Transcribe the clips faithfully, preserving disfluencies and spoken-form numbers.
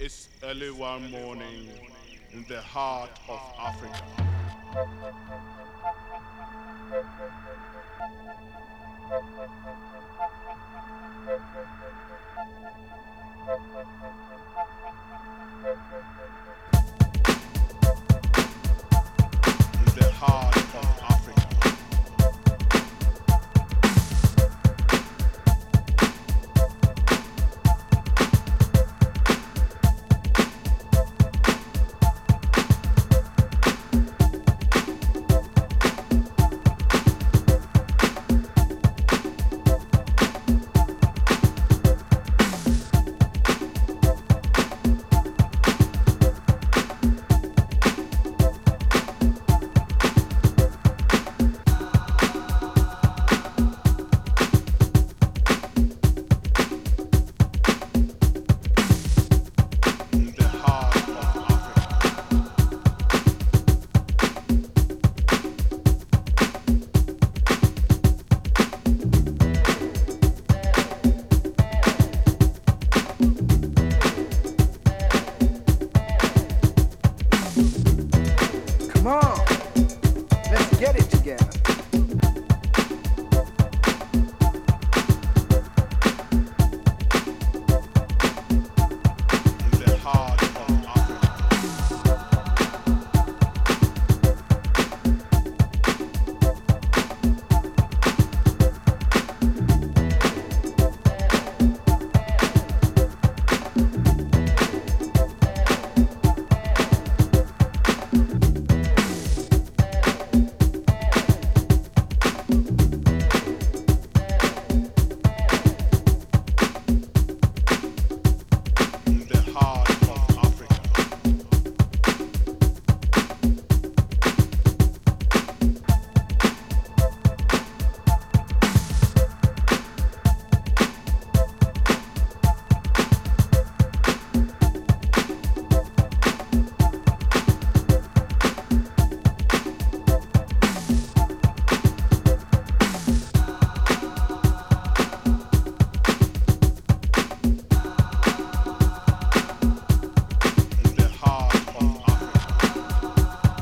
It's early one morning in the heart of Africa. In the heart of Africa. Come on, let's get it together. In the heart of Africa. In the heart of Africa. In the heart of Africa.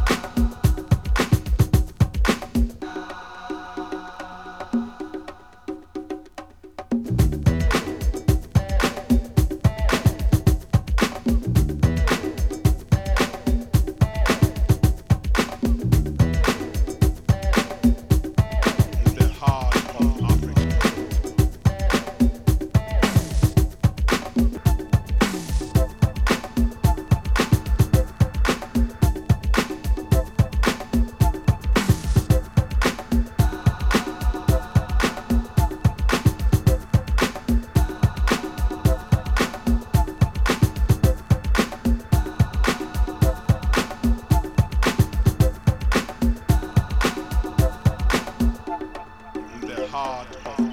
In the heart of Africa. In the heart of